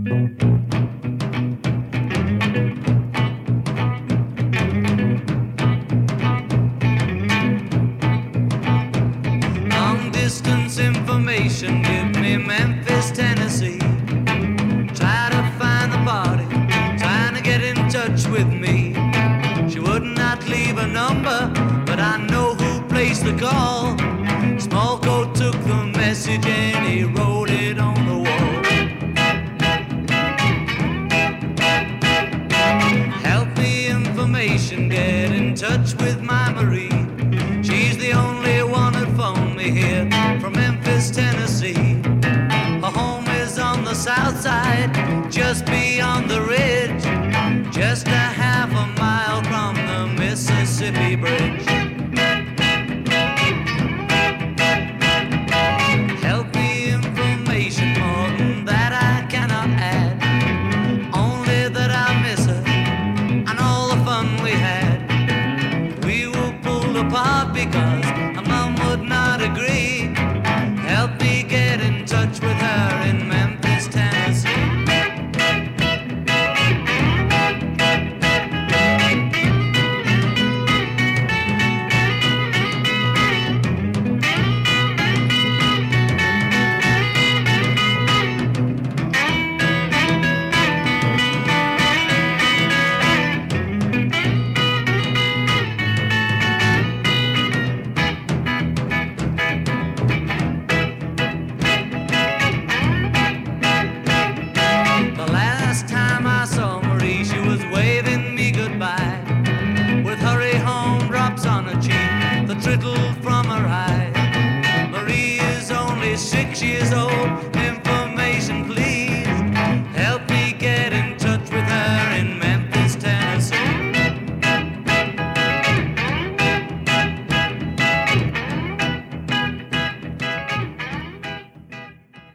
Long distance information, give me Memphis, Tennessee. Try to find the body, trying to get in touch with me. She would not leave a number, but I know who placed the call. Small coat took the message and he wrote it on the wall. Help me information, get in touch with my Marie. She's the only one that phoned me here from Memphis, Tennessee. Her home is on the south side, just beyond